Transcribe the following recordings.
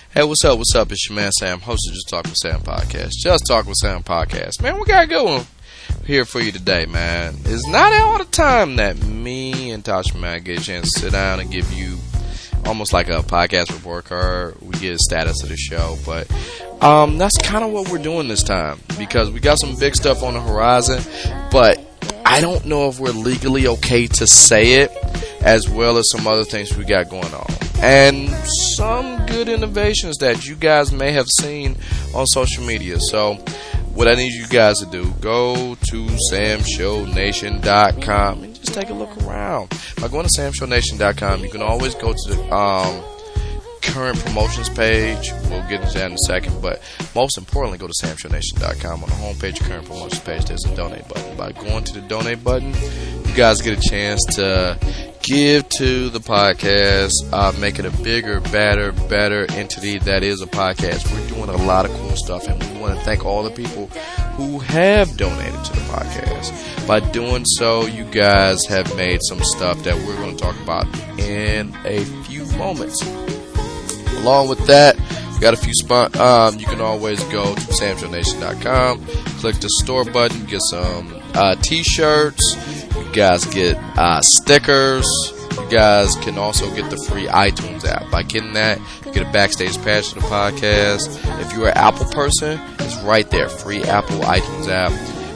Hey, what's up? What's up? It's your man Sam, host of Just Talk with Sam podcast. Just Talk with Sam podcast. Man, we got a good one here for you today, man. It's not all the time that me and Tasha, man, get a chance to sit down and give you almost like a podcast report card. We get a status of the show, but that's kind of what we're doing this time because we got some big stuff on the horizon, but I don't know if we're legally okay to say it, as well as some other things we got going on. And some good innovations that you guys may have seen on social media. So what I need you guys to do, go to samshownation.com and just take a look around. By going to samshownation.com, you can always go to the current promotions page. We'll get into that in a second, but most importantly, go to samshownation.com. On the homepage, current promotions page, there's a donate button. By going to the donate button, you guys get a chance to give to the podcast, make it a bigger, better entity that is a podcast. We're doing a lot of cool stuff, and we want to thank all the people who have donated to the podcast. By doing so, you guys have made some stuff that we're going to talk about in a few moments. Along with that, we got a few you can always go to samshownation.com, click the store button, get some t-shirts. You guys get stickers. You guys can also get the free iTunes app. By getting that, you get a backstage pass to the podcast. If you're an Apple person, it's right there. Free Apple iTunes app.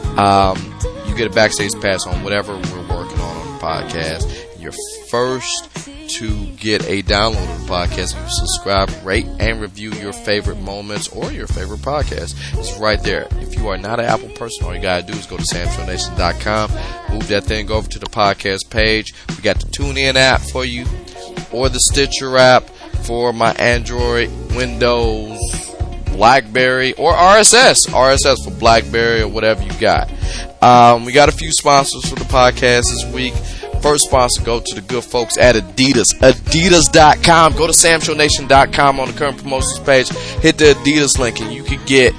You get a backstage pass on whatever we're working on the podcast. You're first to get a download of the podcast. If you subscribe, rate, and review your favorite moments or your favorite podcast, it's right there. If you are not an Apple person, all you gotta do is go to samshownation.com, move that thing over to the podcast page. We got the TuneIn app for you, or the Stitcher app for my Android, Windows, BlackBerry, or RSS for BlackBerry or whatever you got. We got a few sponsors for the podcast this week. First sponsor, go to the good folks at Adidas. Adidas.com. Go to samshownation.com on the current promotions page. Hit the Adidas link and you can get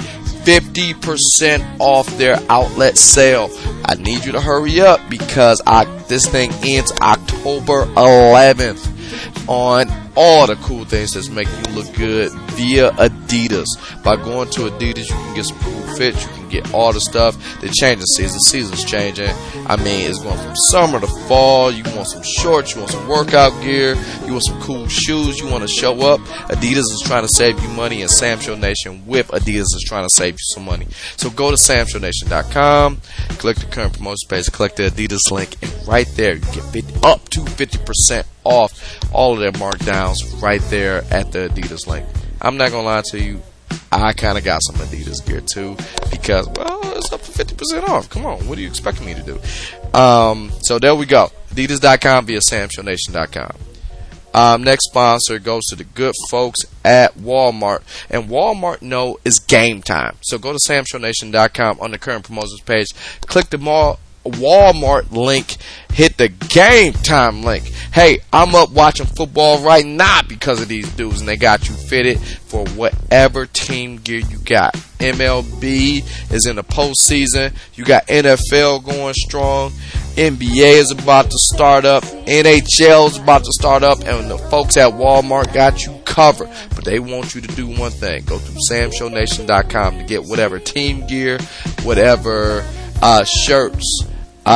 50% off their outlet sale. I need you to hurry up because this thing ends October 11th on all the cool things that make you look good via Adidas. By going to Adidas, you can get some cool fits. You can get all the stuff. They change the season. The season's changing. I mean, it's going from summer to fall. You want some shorts. You want some workout gear. You want some cool shoes. You want to show up. Adidas is trying to save you money, and Sam Show Nation with Adidas is trying to save you some money. So go to samshownation.com, click the current promotion page, click the Adidas link, and right there you get up to 50% off all of their markdowns right there at the Adidas link. I'm not going to lie to you, I kind of got some Adidas gear too because, well, it's up to 50% off. Come on, what are you expecting me to do? So there we go. Adidas.com via samshownation.com. Next sponsor goes to the good folks at Walmart. And Walmart is game time. So go to samshownation.com on the current promotions page. Click the Walmart link. Hit the game time link. Hey, I'm up watching football right now because of these dudes, and they got you fitted for whatever team gear you got. MLB is in the postseason. You got NFL going strong. NBA is about to start up. NHL is about to start up, and the folks at Walmart got you covered. But they want you to do one thing: go to samshownation.com to get whatever team gear, whatever shirts,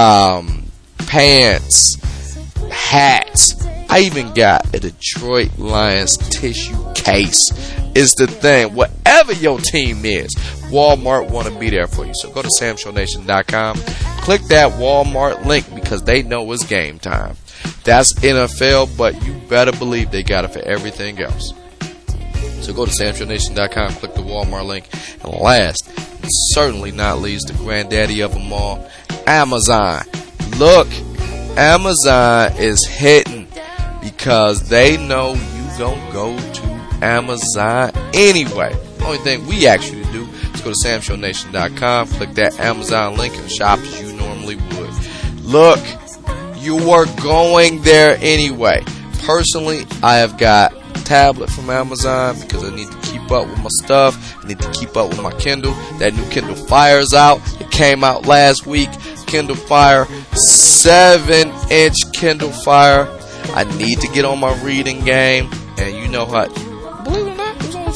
pants, hats. I even got a Detroit Lions tissue case. Is the thing. Whatever your team is, Walmart want to be there for you. So go to samshownation.com, click that Walmart link because they know it's game time. That's NFL, but you better believe they got it for everything else. So go to samshownation.com, click the Walmart link, and last, and certainly not least, the granddaddy of them all, Amazon. Look, Amazon is hitting because they know you gonna go to Amazon anyway. The only thing we ask you to do is go to samshownation.com, click that Amazon link, and shop as you normally would. Look, you are going there anyway. Personally, I have got a tablet from Amazon because I need to keep up with my stuff. I need to keep up with my Kindle. That new Kindle Fire's out. It came out last week. Kindle Fire, 7-inch Kindle Fire. I need to get on my reading game, and you know how, believe it or not, it was only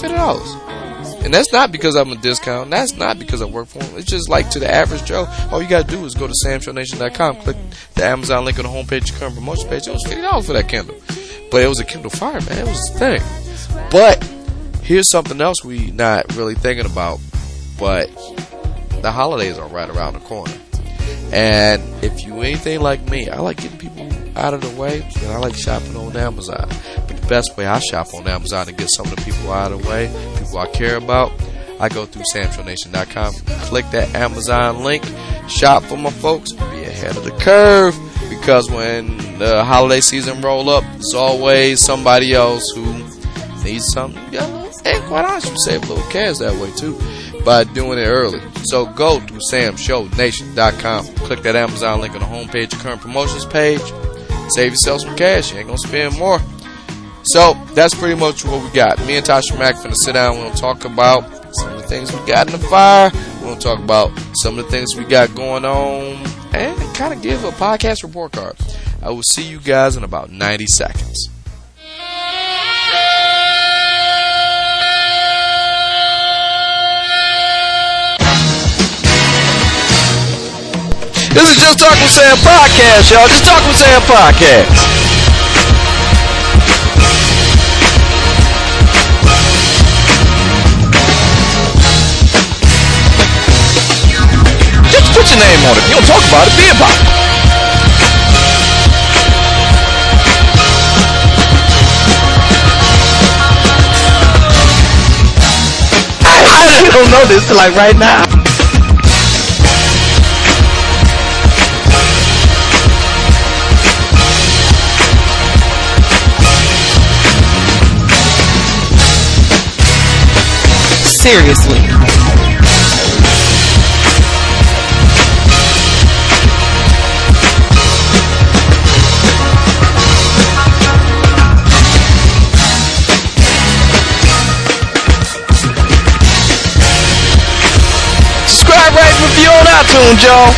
$150. And that's not because I'm a discount. That's not because I work for them. It's just like to the average Joe. All you got to do is go to samshownation.com, click the Amazon link on the homepage, the current promotion page. It was $50 for that Kindle. But it was a Kindle Fire, man. It was a thing. But here's something else we not really thinking about. But the holidays are right around the corner. And if you anything like me, I like getting people out of the way, and I like shopping on Amazon. But the best way I shop on Amazon to get some of the people out of the way, people I care about, I go through samshownation.com, click that Amazon link, shop for my folks, be ahead of the curve, because when the holiday season roll up, there's always somebody else who needs something. And quite honestly, you save a little cash that way too by doing it early. So go to samshownation.com, click that Amazon link on the homepage, the current promotions page, save yourself some cash. You ain't gonna spend more. So that's pretty much what we got. Me and Tasha Mack finna sit down. We're gonna talk about some of the things we got in the fire. We're gonna talk about some of the things we got going on, and kind of give a podcast report card. I will see you guys in about 90 seconds. This is Just Talk with Sam Podcast, y'all. Just Talk with Sam Podcast. Just put your name on it. If you don't talk about it, be about it. I don't know this till like right now. Seriously. Subscribe, rate, and review on iTunes, y'all.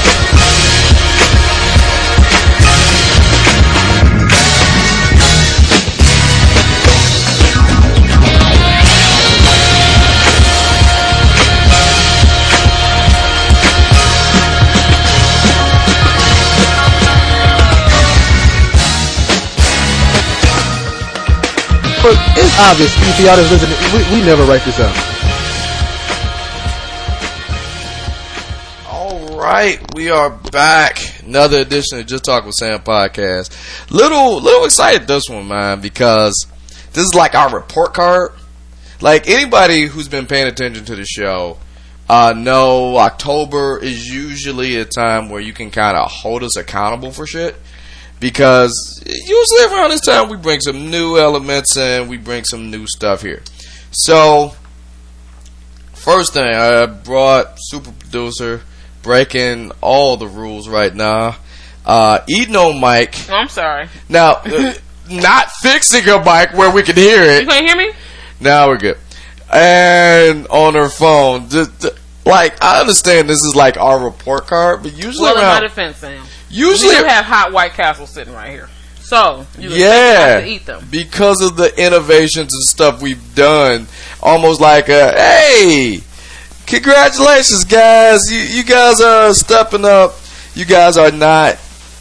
It's obvious. For y'all that's listening, we never write this out. All right, we are back. Another edition of Just Talk with Sam podcast. Little excited this one, man, because this is like our report card. Like anybody who's been paying attention to the show, know October is usually a time where you can kind of hold us accountable for shit. Because usually around this time we bring some new elements and we bring some new stuff here. So, first thing, I brought super producer breaking all the rules right now. Eating on mic. Oh, I'm sorry. Now, not fixing a mic where we can hear it. You can't hear me? Now we're good. And on her phone. Like, I understand this is like our report card, but usually well, around... in my defense, Sam. Usually, we do have hot White Castle sitting right here, so you have to eat them because of the innovations and stuff we've done. Almost like hey, congratulations, guys! You guys are stepping up. You guys are not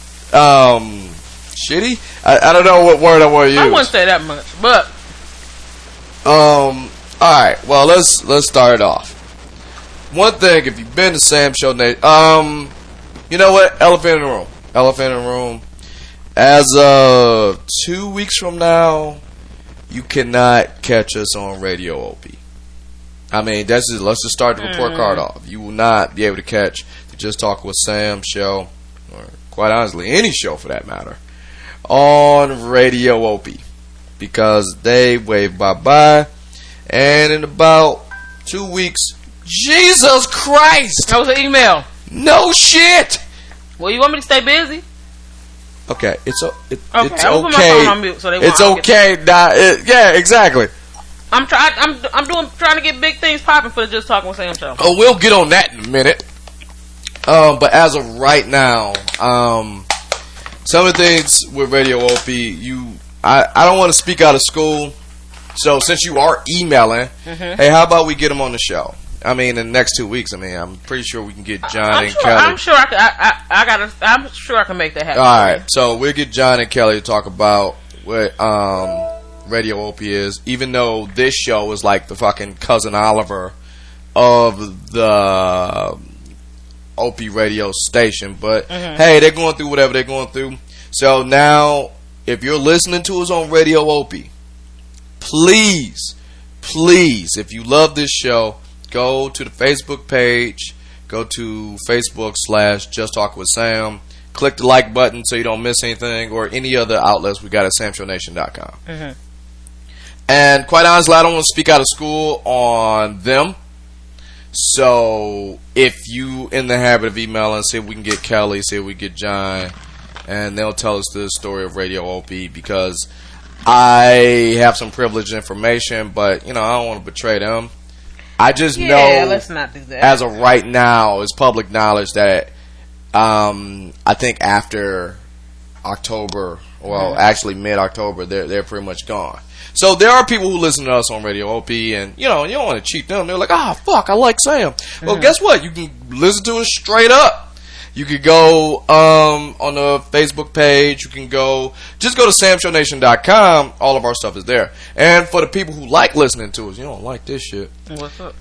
shitty. I don't know what word I want to use. I wouldn't say that much, but all right. Well, let's start it off. One thing, if you've been to Sam Show Nation, you know what? Elephant in the room. Elephant in the room. As of 2 weeks from now, you cannot catch us on Radio OP. I mean, let's just start the report card off. You will not be able to catch the Just Talk with Sam show, or quite honestly, any show for that matter, on Radio OP. Because they wave bye-bye. And in about 2 weeks, Jesus Christ! that was an email. No shit! Well, you want me to stay busy? Okay, it's I okay. will put my phone on mute so they won't. It's okay. Yeah, exactly. I'm trying to get big things popping for the Just Talking with Sam show. Oh, we'll get on that in a minute. But as of right now, some of the things with Radio OP, I don't want to speak out of school, So since you are emailing, hey, how about we get them on the show? I mean, in the next 2 weeks. I mean, I'm pretty sure we can get John and Kelly. I'm sure I'm sure I can make that happen. All right, so we'll get John and Kelly to talk about what Radio Opie is. Even though this show is like the fucking cousin Oliver of the Opie radio station, but hey, they're going through whatever they're going through. So now, if you're listening to us on Radio Opie, please, if you love this show, go to the Facebook page, go to Facebook/Just Talk with Sam, click the like button so you don't miss anything, or any other outlets we got at SamShowNation.com. And quite honestly, I don't want to speak out of school on them. So if you in the habit of emailing, see if we can get Kelly, see if we can get John, and they'll tell us the story of Radio Opie, because I have some privileged information, but, you know, I don't want to betray them. I just know, let's not do that. As of right now, it's public knowledge that I think after October, well, actually mid-October, they're pretty much gone. So there are people who listen to us on Radio Opie, and, you know, you don't want to cheat them. They're like, fuck, I like Sam. Well, guess what? You can listen to us straight up. You could go on the Facebook page. You can just go to SamShowNation.com. All of our stuff is there. And for the people who like listening to us, you don't like this shit. What's up?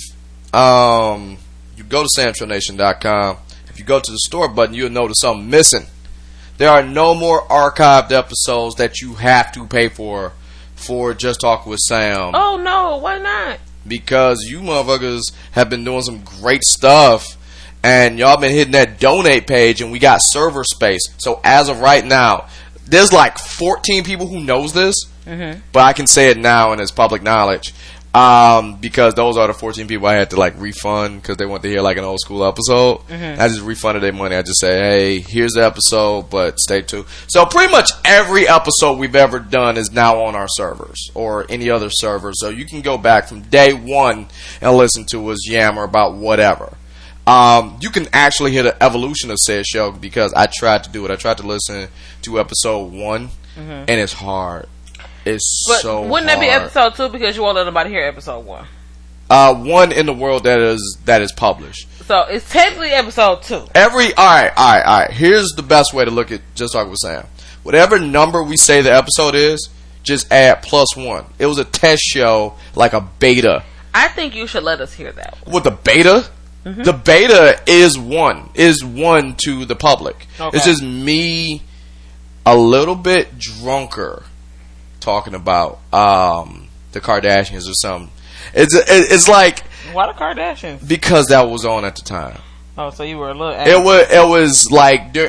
You go to SamShowNation.com. If you go to the store button, you'll notice something missing. There are no more archived episodes that you have to pay for Just Talk with Sam. Oh, no. Why not? Because you motherfuckers have been doing some great stuff, and y'all been hitting that donate page, and we got server space. So as of right now, there's like 14 people who knows this, but I can say it now, and it's public knowledge, because those are the 14 people I had to like refund because they want to hear like an old school episode. I just refunded their money. I just say, hey, here's the episode, but stay tuned. So pretty much every episode we've ever done is now on our servers or any other server, so you can go back from day one and listen to us yammer about whatever. You can actually hear the evolution of said show, because I tried to do it. I tried to listen to episode 1, and it's hard. But so wouldn't that be episode 2, because you won't let nobody hear episode 1? 1 in the world that is published. So it's technically episode 2. All right. Here's the best way to look at Just Talk with Sam. Whatever number we say the episode is, just add +1. It was a test show, like a beta. I think you should let us hear that. With the beta? The beta is one to the public. Okay. It's just me a little bit drunker talking about the Kardashians or something. It's like, why the Kardashians? Because that was on at the time. Oh, so you were a little angry. It was like this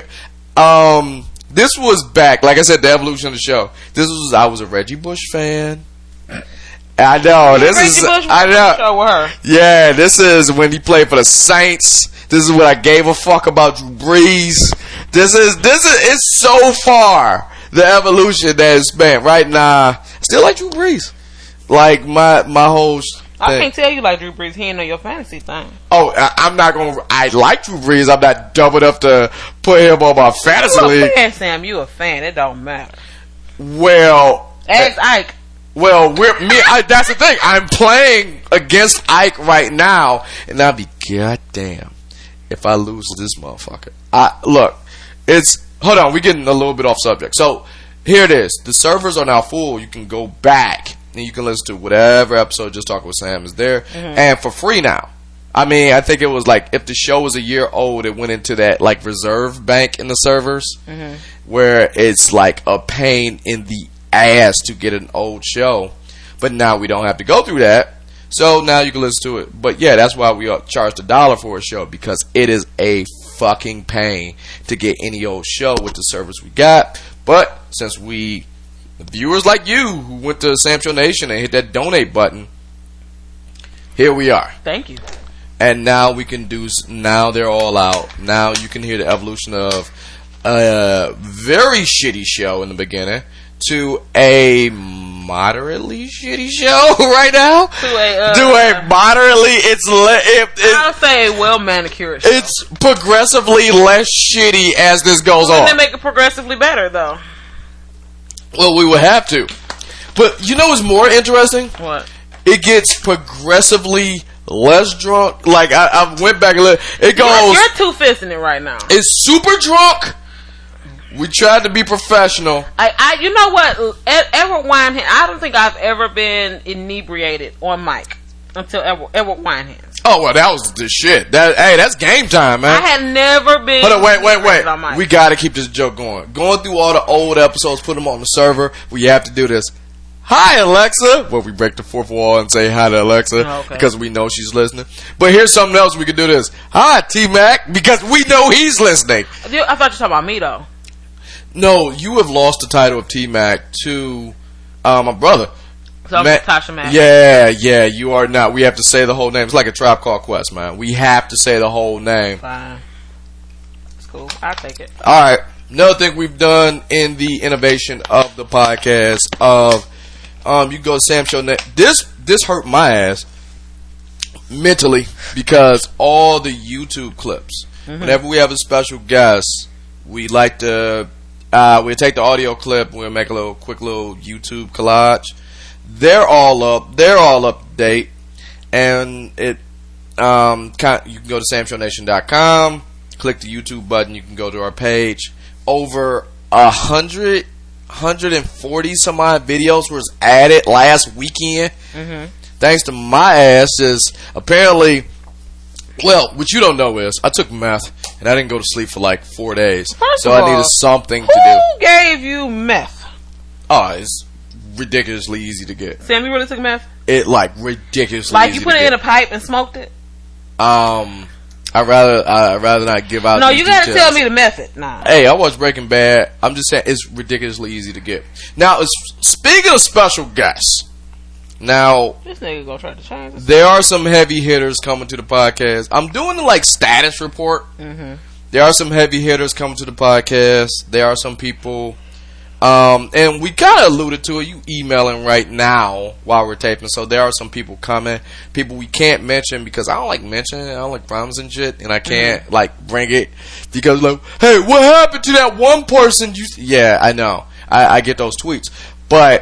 was back, like I said, the evolution of the show. I was a Reggie Bush fan. I know. I know. Show with her. Yeah, this is when he played for the Saints. This is when I gave a fuck about Drew Brees. It's so far the evolution that it's been. Right now, still like Drew Brees. Like my whole thing. I can't tell you like Drew Brees. He ain't know your fantasy thing. Oh, I'm not gonna. I like Drew Brees. I'm not dumb enough to put him on my fantasy league. You a fan, Sam. You a fan. It don't matter. Well, ask Ike. Well, that's the thing. I'm playing against Ike right now, and I'll be goddamn if I lose this motherfucker. Look, hold on. We're getting a little bit off subject. So here it is. The servers are now full. You can go back and you can listen to whatever episode Just Talk with Sam is there, and for free now. I mean, I think it was like if the show was a year old, it went into that like reserve bank in the servers, where it's like a pain in the ass to get an old show, but now we don't have to go through that, so now you can listen to it. But yeah, that's why we charged $1 for a show, because it is a fucking pain to get any old show with the service we got. But since viewers like you who went to Sam Show Nation and hit that donate button, here we are. Thank you. And now we can now they're all out. Now you can hear the evolution of a very shitty show in the beginning to a moderately shitty show right now. To a moderately, I'll say well manicured show. It's progressively less shitty as this goes on. They make it progressively better, though. Well, we would have to. But you know what's more interesting? What? It gets progressively less drunk. Like I went back and looked. It goes. You're two-fisting it right now. It's super drunk. We tried to be professional. You know what? Edward Winehands. I don't think I've ever been inebriated on mic until Edward Winehands. Oh well, that was the shit. That's game time, man. I had never been. Hold on, wait. On mic. We got to keep this joke going. Going through all the old episodes, put them on the server. We have to do this. Hi, Alexa. Well, we break the fourth wall and say hi to Alexa because we know she's listening. But here's something else we can do this. Hi, T-Mac, because we know he's listening. I thought you were talking about me, though. No, you have lost the title of T-Mac to my brother. So Tasha Mac. Yeah, you are not. We have to say the whole name. It's like a Tribe Called Quest, man. We have to say the whole name. Fine. It's cool. I'll take it. All right. Another thing we've done in the innovation of the podcast of you go to Sam Show Net. This hurt my ass mentally because all the YouTube clips. Whenever we have a special guest, we like to we'll take the audio clip. We'll make a quick little YouTube collage. They're all up to date, and it you can go to samshownation.com, click the YouTube button. You can go to our page. Over 140 some odd videos was added last weekend. Thanks to my asses. Apparently, well, what you don't know is I took meth and I didn't go to sleep for like 4 days. So I needed something to do. Who gave you meth? Oh, it's ridiculously easy to get. Sam, you really took meth? It like ridiculously like easy you put to it get. in a pipe and smoked it? I'd rather not give out. No, these you gotta details. tell me the method. Nah. Hey, I watched Breaking Bad. I'm just saying it's ridiculously easy to get. Now, speaking of special guests, now This nigga gonna try to change this. there are some heavy hitters coming to the podcast. I'm doing the like status report. There are some heavy hitters coming to the podcast. There are some people, and we kind of alluded to it. You emailing right now while we're taping, so there are some people coming. People we can't mention because I don't like mentioning. I don't like promising shit, and I can't like bring it because like, hey, what happened to that one person? Yeah, I know. I get those tweets, but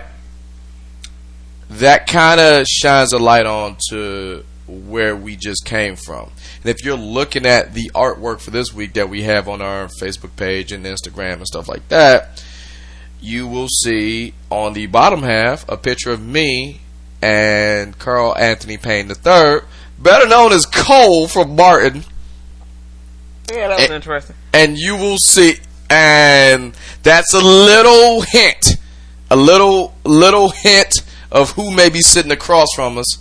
that kind of shines a light on to where we just came from. And if you're looking at the artwork for this week that we have on our Facebook page and Instagram and stuff like that, you will see on the bottom half a picture of me and Carl Anthony Payne III, better known as Cole from Martin. Yeah, that was interesting. And you will see, and that's a little hint of who may be sitting across from us.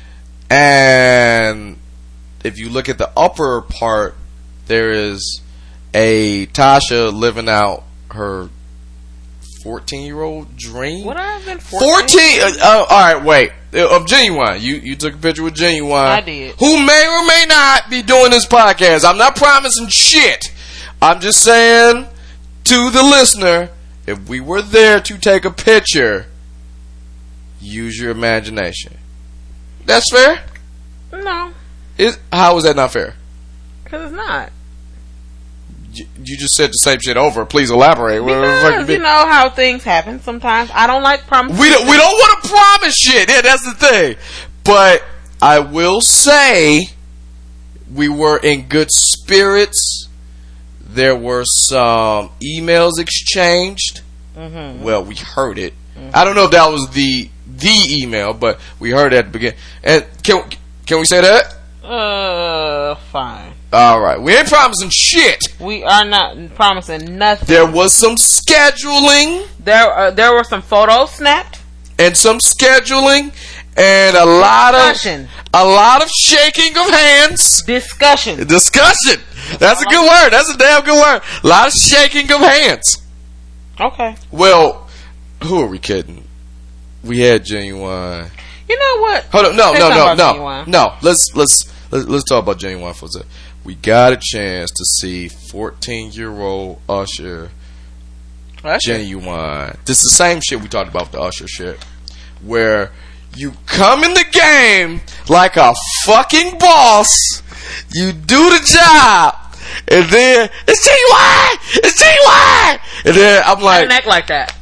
And if you look at the upper part, there is a Tasha living out her 14-year-old dream. What I've been 14? All right, wait. Of Genuine. You took a picture with Genuine. I did. Who may or may not be doing this podcast. I'm not promising shit. I'm just saying to the listener, if we were there to take a picture, use your imagination. That's fair? No. How is that not fair? Because it's not. You just said the same shit over. Please elaborate. Because you know how things happen sometimes. I don't like promises. We don't want to promise shit. Yeah, that's the thing. But I will say we were in good spirits. There were some emails exchanged. Well, we heard it. I don't know if that was the email, but we heard it at the beginning. And can we say that? Fine. All right. We ain't promising shit. We are not promising nothing. There was some scheduling. There were some photos snapped. And some scheduling. And a lot of shaking of hands. Discussion. That's a good word. That's a damn good word. A lot of shaking of hands. Okay. Well, who are we kidding? We had Genuine. You know what? Hold on. No. Let's talk about Genuine for a second. We got a chance to see 14-year-old Usher. Genuine. This is the same shit we talked about with the Usher shit. Where you come in the game like a fucking boss. You do the job. And then, it's Genuine! And then I'm like... I didn't act like that.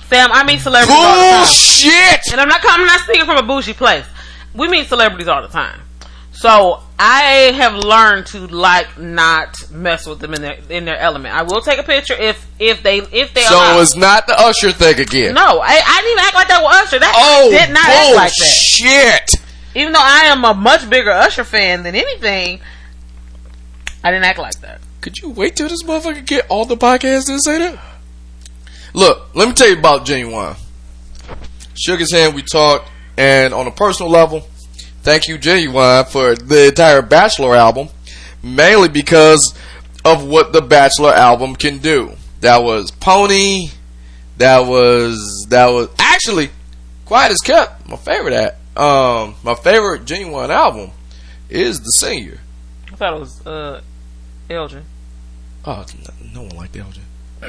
Sam, I meet celebrities all the time. Bullshit! And I'm not speaking from a bougie place. We meet celebrities all the time. So I have learned to not mess with them in their element. I will take a picture if they So allow. it's not the Usher thing again. No, I didn't even act like that with Usher. I did not act like that. Shit! Even though I am a much bigger Usher fan than anything, I didn't act like that. Could you wait till this motherfucker get all the podcasts to say that? Look, let me tell you about Genuine. Shook his hand, we talked, and on a personal level, thank you, Genuine, for the entire Bachelor album, mainly because of what the Bachelor album can do. That was Pony. That was actually Quiet as Kept. My favorite my favorite Genuine album is The Senior. I thought it was Elgin. Oh, no one liked Elgin.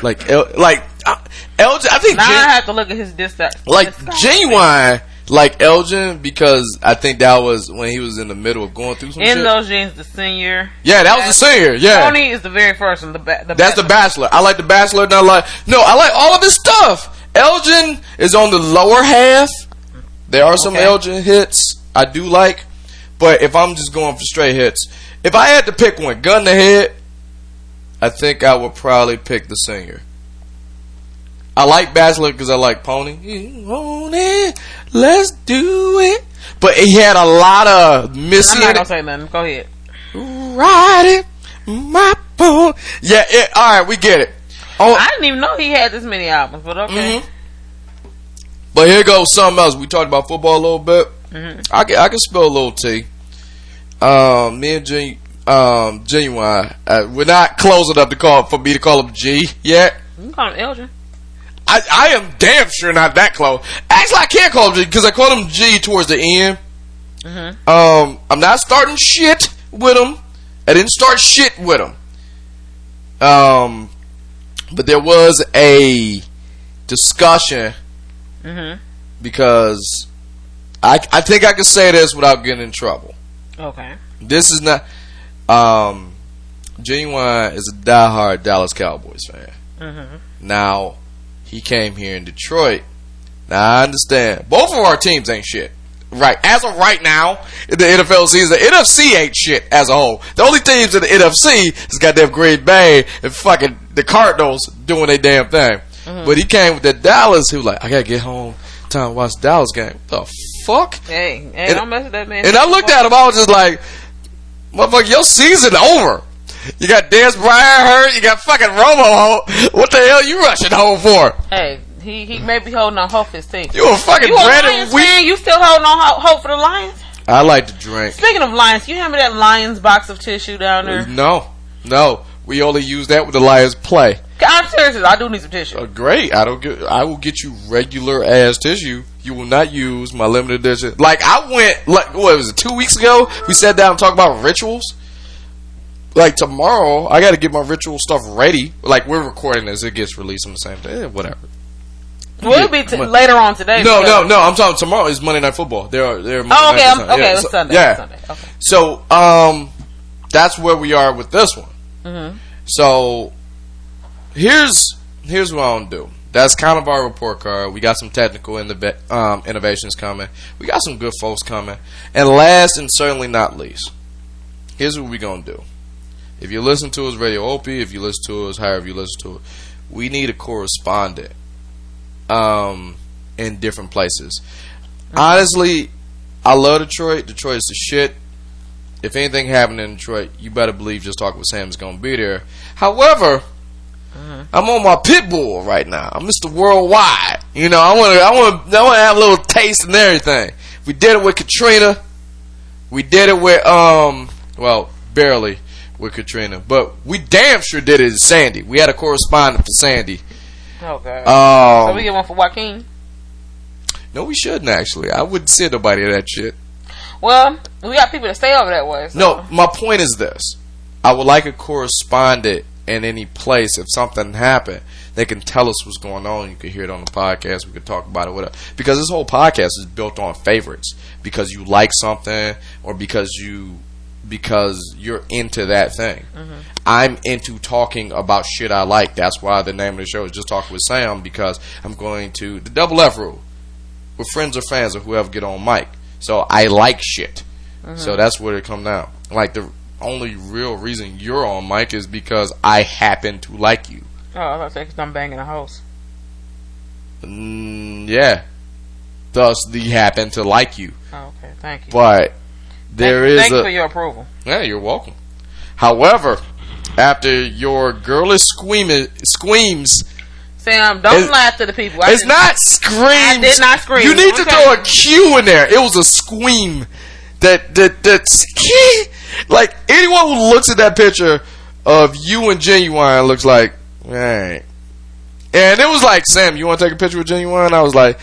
Elgin. I think now I have to look at his disc. Genuine. Like Elgin, because I think that was when he was in the middle of going through some shit. In Those Jeans, The Senior. Yeah, that was The Senior. Yeah, Tony is the very first one. That's The Bachelor. I like The Bachelor. I like all of his stuff. Elgin is on the lower half. There are some Elgin hits I do like, but if I'm just going for straight hits, if I had to pick one, gun to head, I think I would probably pick The Senior. I like Bachelor because I like Pony. You want it? Let's do it. But he had a lot of Missy. I'm not gonna say nothing. Go ahead. Ride it, my pony. Yeah. All right, we get it. I didn't even know he had this many albums, but okay. Mm-hmm. But here goes something else. We talked about football a little bit. Mm-hmm. I can spill a little tea. Me and Genuine. We're not close enough for me to call him G yet. You can call him Elgin. I am damn sure not that close. Actually, I can't call him G because I called him G towards the end. Mm-hmm. I'm not starting shit with him. I didn't start shit with him. But there was a discussion because I think I can say this without getting in trouble. Okay. This is not. Genuine is a diehard Dallas Cowboys fan. Mm-hmm. Now, he came here in Detroit. Now, I understand. Both of our teams ain't shit. Right. As of right now, in the NFL season, the NFC ain't shit as a whole. The only teams in the NFC is goddamn Green Bay and fucking the Cardinals doing their damn thing. Mm-hmm. But he came with the Dallas, who like, I gotta get home, time to watch the Dallas game. What the fuck? Hey, don't mess with that man. And I looked at him, I was just like, motherfucker, your season over. You got Dez Bryant hurt. You got fucking Romo home. What the hell you rushing home for? Hey, he may be holding on hope for his team. You a fucking Brandon Wheat? You still holding on hope for the Lions? I like to drink. Speaking of Lions, you hand me that Lions box of tissue down there? No. We only use that when the Lions play. I'm serious. I do need some tissue. Great. I will get you regular ass tissue. You will not use my limited edition. Like I went. Like what was it? 2 weeks ago, we sat down and talked about rituals. Like tomorrow, I got to get my ritual stuff ready. Like we're recording this, it gets released on the same day. Whatever. Will it be later on today? No. I'm talking tomorrow is Monday Night Football. They're Monday night okay. It's Sunday. Yeah. It's Sunday. Okay. So that's where we are with this one. Mm-hmm. So here's what I want to do. That's kind of our report card. We got some technical innovations coming. We got some good folks coming. And last and certainly not least, here's what we're going to do. If you listen to us, Radio Opie, if you listen to us, however you listen to it, we need a correspondent in different places. Honestly, I love Detroit. Detroit is the shit. If anything happened in Detroit, you better believe Just Talk with Sam is going to be there. However, I'm on my pit bull right now. I'm Mr. Worldwide. You know, I want to have a little taste and everything. We did it with Katrina. We did it with barely with Katrina, but we damn sure did it in Sandy. We had a correspondent for Sandy. Okay. So we get one for Joaquin? No, we shouldn't actually. I wouldn't send nobody to that shit. Well, we got people that stay over that way. So. No, my point is this. I would like a correspondent in any place. If something happened, they can tell us what's going on. You can hear it on the podcast. We could talk about it, whatever. Because this whole podcast is built on favorites. Because you like something or because you because you're into that thing. I'm into talking about shit I like. That's why the name of the show is Just Talking with Sam, because I'm going to the double F rule. We're friends or fans or whoever get on mic. So I like shit. So that's where it come down. Like, the only real reason you're on mic is because I happen to like you. Oh, I was about to say, because I'm banging a host. Yeah. Thus, they happen to like you. Oh, okay. Thank you. But thank you for your approval. Yeah, you're welcome. However, after your girlish screams, Sam, don't lie to the people. It's not screams. I did not scream. You need to throw a Q in there. It was a scream. That's like, anyone who looks at that picture of you and Genuine looks like, right. And it was like, Sam, you want to take a picture with Genuine? I was like,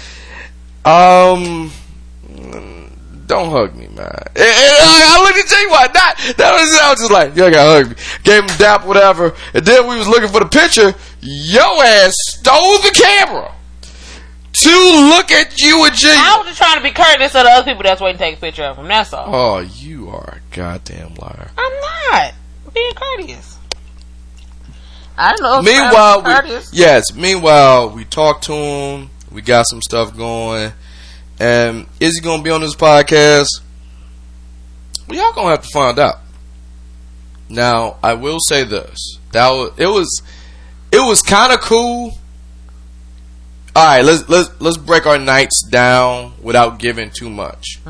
don't hug me, man. And I looked at Genuine. I was just like, you gotta hug me. Gave him a dap, whatever. And then we was looking for the picture. Your ass stole the camera to look at you and Genuine. I was just trying to be courteous to the other people that's waiting to take a picture of them. That's all. Oh, you are a goddamn liar. I'm not being courteous. I don't know. Meanwhile, we talked to him. We got some stuff going. And is he going to be on this podcast? Well, y'all going to have to find out. Now, I will say this. It was kind of cool. All right, let's break our nights down without giving too much.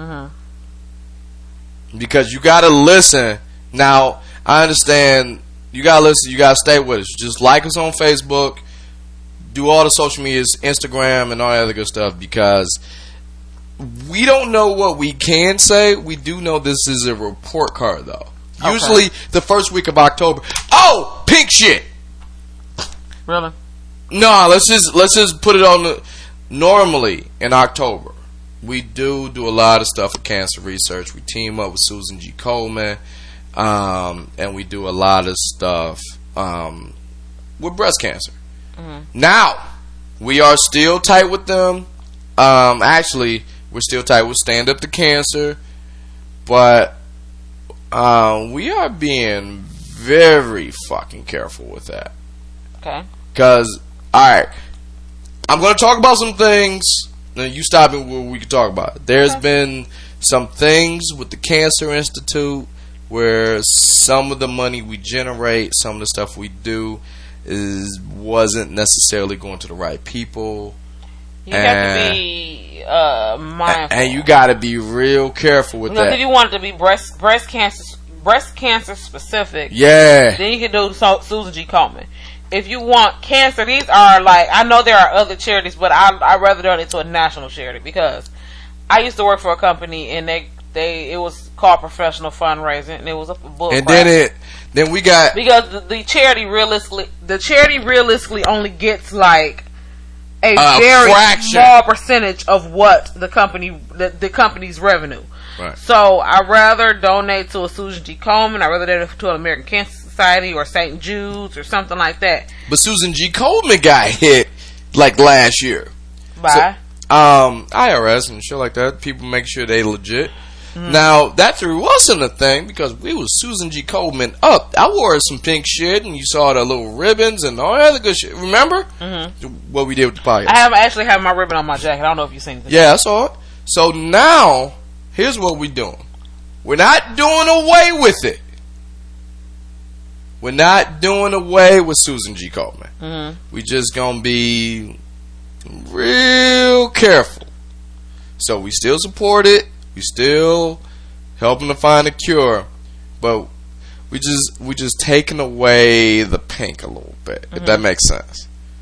Because you got to listen. Now, I understand you got to listen. You got to stay with us. Just like us on Facebook. Do all the social medias, Instagram, and all that other good stuff, because we don't know what we can say. We do know this is a report card, though. Okay. Usually the first week of October. Oh, pink shit. Really? No, let's just put it on. Normally in October, we do a lot of stuff with cancer research. We team up with Susan G. Komen, and we do a lot of stuff with breast cancer. Now, we are still tight with them. Actually, we're still tight with Stand Up to Cancer, but we are being very fucking careful with that. Okay. Because, alright, I'm going to talk about some things. Now, you stop me where we can talk about it. There's been some things with the Cancer Institute where some of the money we generate, some of the stuff we do, wasn't necessarily going to the right people. You have to be mindful, and you got to be real careful with that. If you want it to be breast cancer specific, yeah, then you can do Susan G. Komen. If you want cancer, these are like, I know there are other charities, but I'd rather donate to a national charity, because I used to work for a company and it was called Professional Fundraising, and it was a bull. And then we got, because the charity realistically only gets like a very small percentage of what the company's revenue. Right. So I'd rather donate to a Susan G. Komen. I'd rather donate to an American Cancer Society or St. Jude's or something like that. But Susan G. Komen got hit like last year by IRS and shit like that. People make sure they legit. Now, that threw us in the thing because we was Susan G. Komen up. I wore some pink shit, and you saw the little ribbons and all that other good shit. Remember what we did with the podcast? I actually have my ribbon on my jacket. I don't know if you've seen it. Yeah, I saw it. So now, here's what we're doing. We're not doing away with it. We're not doing away with Susan G. Komen. We just gonna be real careful. So we still support it. We still helping to find a cure, but we just taking away the pink a little bit, if that makes sense.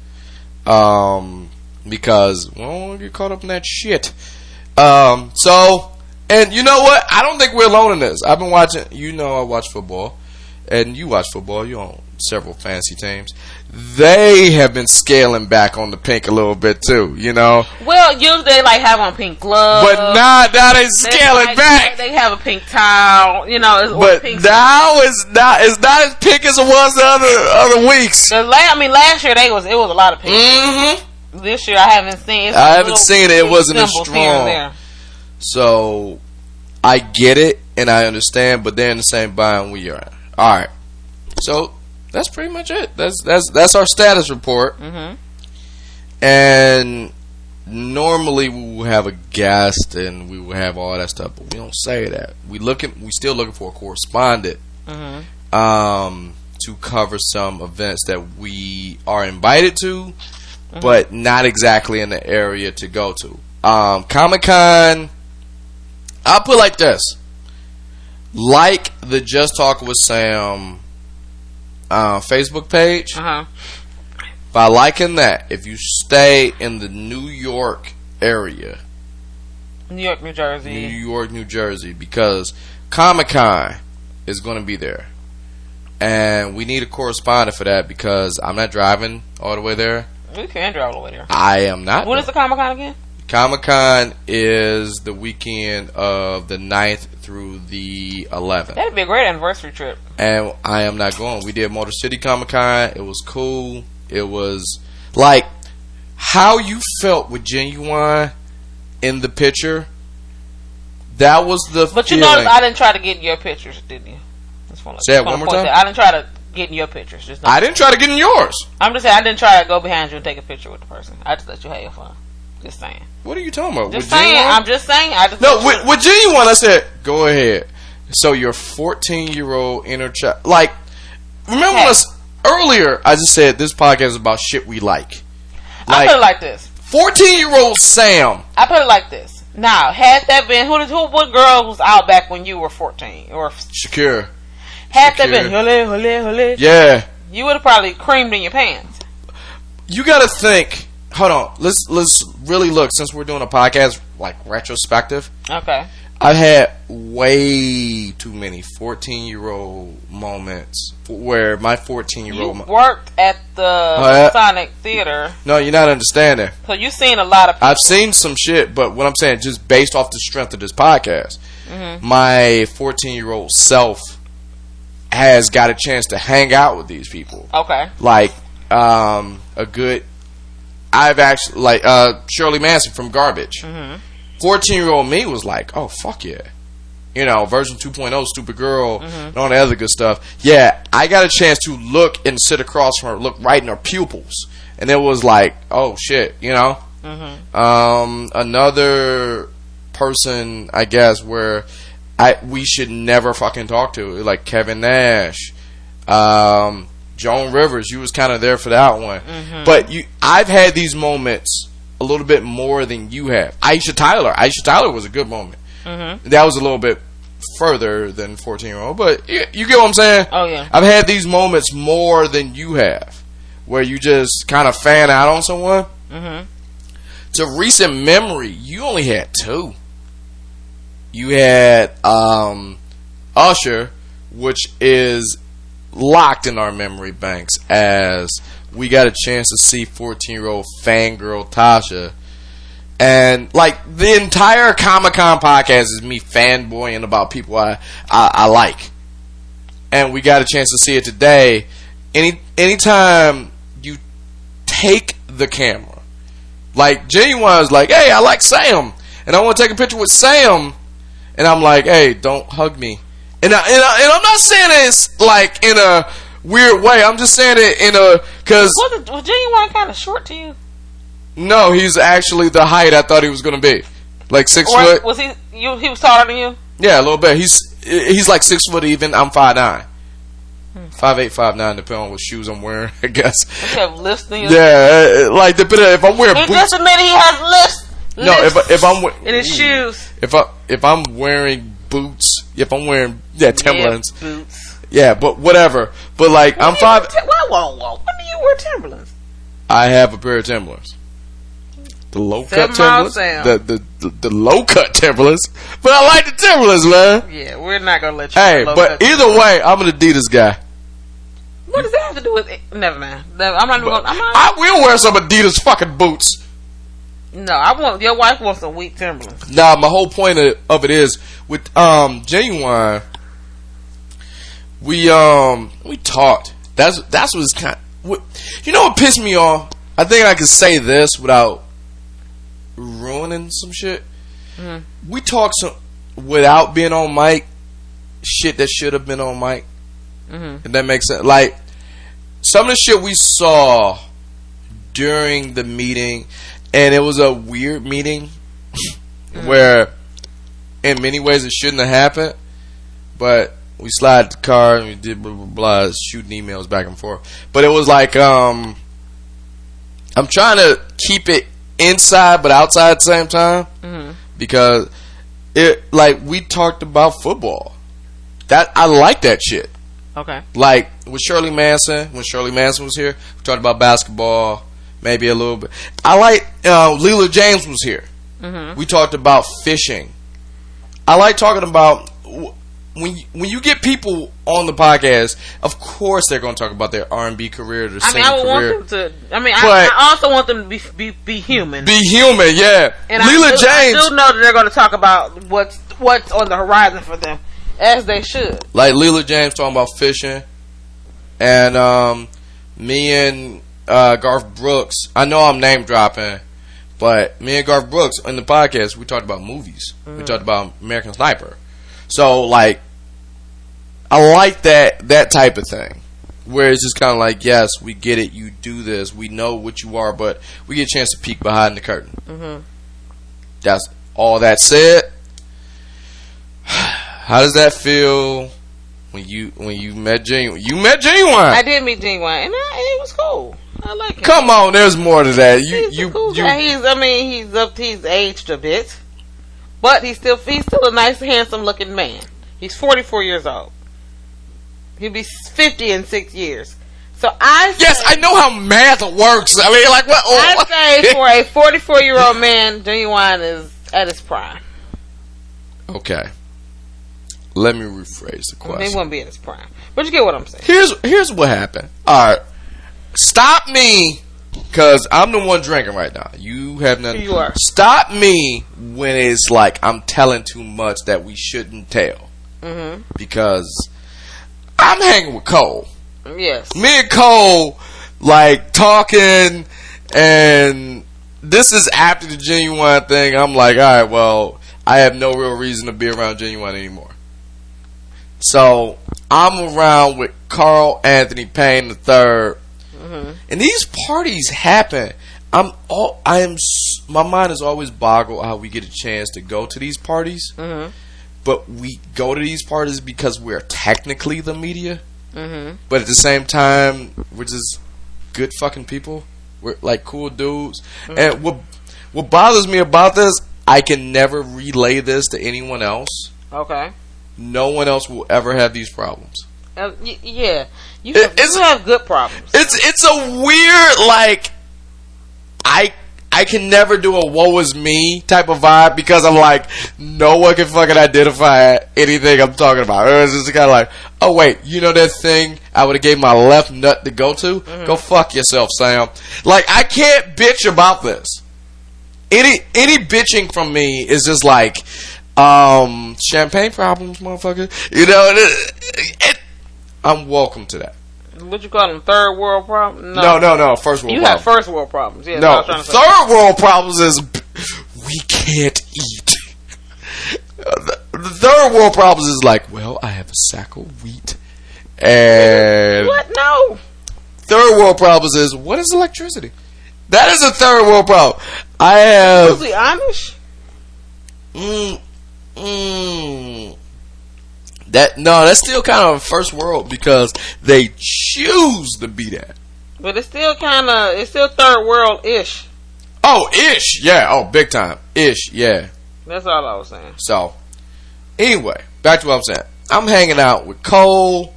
Because we don't want to get caught up in that shit. So, and you know what? I don't think we're alone in this. I've been watching. I watch football, and you watch football. You own several fantasy teams. They have been scaling back on the pink a little bit too, Well, usually they like have on pink gloves, but now they scaling back. They have a pink towel, But pink now it's not as pink as it was the other weeks. Last year it was a lot of pink. This year I haven't seen it. I haven't seen it. It wasn't as strong. So I get it and I understand, but they're in the same bind we are. All right, so that's pretty much it. That's our status report. And normally we will have a guest and we will have all that stuff, but we don't say that. We still looking for a correspondent to cover some events that we are invited to, but not exactly in the area to go to. Comic-Con, I'll put it like this. Like the Just Talk with Sam Facebook page, by liking that, if you stay in the New York area, New York, New Jersey, because Comic-Con is going to be there. And we need a correspondent for that because I'm not driving all the way there. We can drive all the way there. I am not. When is the Comic-Con again? Comic-Con is the weekend of the 9th through the 11th. That'd be a great anniversary trip. And I am not going. We did Motor City Comic-Con. It was cool. It was like how you felt with Genuine in the picture. That was the But feeling. you notice I didn't try to get in your pictures, didn't you? Say it one more time. I didn't try to get in your pictures. I didn't try to get in yours. I'm just saying I didn't try to go behind you and take a picture with the person. I just let you have your fun. Just saying. What are you talking about? Just saying. I'm just saying. With Genuine, I said, go ahead. So your 14-year-old inner child, like, remember earlier? I just said this podcast is about shit we like. I put it like this: 14-year-old Sam. I put it like this. Now, had that been what girl was out back when you were 14 or Shakira? Had that been hule, yeah, you would have probably creamed in your pants. You got to think. Hold on. Let's really look, since we're doing a podcast like retrospective. Okay. I've had way too many 14-year-old moments where my 14-year-old... You worked at the Sonic Theater. No, you're not understanding. So you've seen a lot of people. I've seen some shit, but what I'm saying, just based off the strength of this podcast, my 14-year-old self has got a chance to hang out with these people. Okay. Like, I've actually, like, Shirley Manson from Garbage. 14-year-old me was like, oh, fuck yeah. You know, version 2.0, Stupid Girl, and all the other good stuff. Yeah, I got a chance to look and sit across from her, look right in her pupils. And it was like, oh, shit, you know? Another person, I guess, where we should never fucking talk to, like Kevin Nash, Joan Rivers. You was kind of there for that one. But I've had these moments a little bit more than you have. Aisha Tyler was a good moment. That was a little bit further than 14-year-old, but you get what I'm saying? Oh yeah. I've had these moments more than you have, where you just kind of fan out on someone. To recent memory, you only had two. You had Usher, which is locked in our memory banks as we got a chance to see 14-year-old fangirl Tasha. And like the entire Comic-Con podcast is me fanboying about people I like. And we got a chance to see it today. Anytime you take the camera, like Genuine is like, hey, I like Sam, and I want to take a picture with Sam, and I'm like, hey, don't hug me. And I'm not saying it's like in a weird way. I'm just saying it in a, because was Genuine kind of short to you? No, he's actually the height I thought he was going to be, like 6 foot. Was he? He was taller than you? Yeah, a little bit. He's like 6 foot even. I'm 5'9". 5'8", 5'9", depending on what shoes I'm wearing, I guess. You have lifts in your Yeah, like depending if I'm wearing boots. He just admitted he has lifts. No, if I'm in his shoes. If I'm wearing boots, if I'm wearing Timberlands. Yeah, boots. Yeah, but whatever. But like I'm 5. Whoa. When do you wear Timberlands? I have a pair of Timberlands. The low cut Timberlands. The low cut Timberlands. But I like the Timberlands, man. Yeah, we're not gonna let you. Hey, but either way, I'm an Adidas guy. What does that have to do with it? Never mind. I'm not even gonna. I will wear some Adidas fucking boots. No, I want your wife wants some weak Timberlands. Nah, my whole point of it is with Genuine. We talked. That's what's kind. You know what pissed me off? I think I can say this without ruining some shit. We talked without being on mic, shit that should have been on mic. If that makes sense. Like, some of the shit we saw during the meeting, and it was a weird meeting where in many ways it shouldn't have happened, but we slid the car and we did blah blah blah, shooting emails back and forth. But it was like I'm trying to keep it inside but outside at the same time, because it, like, we talked about football. That I like that shit. Okay. Like with Shirley Manson, when Shirley Manson was here, we talked about basketball, maybe a little bit. I like Leela James was here. We talked about fishing. I like talking about when you get people on the podcast. Of course, they're going to talk about their R&B career, their singing I would career. want them to. I also want them to be human. Be human, yeah. And Leela James. I do know that they're going to talk about what's on the horizon for them, as they should. Like Leela James talking about fishing, and me and Garth Brooks. I know I'm name dropping, but me and Garth Brooks in the podcast, we talked about movies. We talked about American Sniper. So, like, I like that type of thing, where it's just kind of like, yes, we get it, you do this, we know what you are, but we get a chance to peek behind the curtain. That's all that said. How does that feel when you met Genuine? You met Genuine. I did meet Genuine, and it was cool. I like him. Come on, there's more to that. He's a cool guy. He's aged a bit, but he's still a nice, handsome looking man. He's 44 years old. He'll be 50 in 6 years. So I know how math works. I mean, like, what? I say for a 44-year-old man, Genuine is at his prime. Okay. Let me rephrase the question. He wouldn't be at his prime, but you get what I'm saying. Here's what happened. All right, stop me, because I'm the one drinking right now. You have nothing. You are. Stop me when it's like I'm telling too much that we shouldn't tell. Because I'm hanging with Cole. Yes. Me and Cole, like, talking, and this is after the Genuine thing. I'm like, all right, well, I have no real reason to be around Genuine anymore. So I'm around with Carl Anthony Payne III, and these parties happen. My mind is always boggled how we get a chance to go to these parties, but we go to these parties because we're technically the media, but at the same time we're just good fucking people. We're like cool dudes, and what bothers me about this, I can never relay this to anyone else. Okay. No one else will ever have these problems. Yeah, you have good problems. It's a weird, like, I can never do a woe is me type of vibe, because I'm like, no one can fucking identify anything I'm talking about. It's just kind of like, oh wait, you know that thing I would have gave my left nut to go to? Go fuck yourself, Sam. Like, I can't bitch about this. Any bitching from me is just like, champagne problems, motherfucker. You know, I'm welcome to that. What you call them? Third world problems? No. First world problems. You have first world problems. Yeah, no, third world problems is we can't eat. The third world problems is like, well, I have a sack of wheat. And what? No. Third world problems is, what is electricity? That is a third world problem. I have. Was he Amish? That's still kind of first world, because they choose to be that. But it's still third world ish. Oh, ish, yeah. Oh, big time, ish, yeah. That's all I was saying. So, anyway, back to what I'm saying. I'm hanging out with Cole.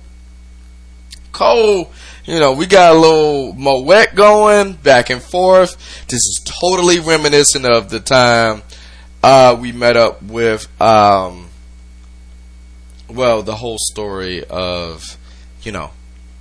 You know, we got a little moet going back and forth. This is totally reminiscent of the time we met up with, the whole story of, you know,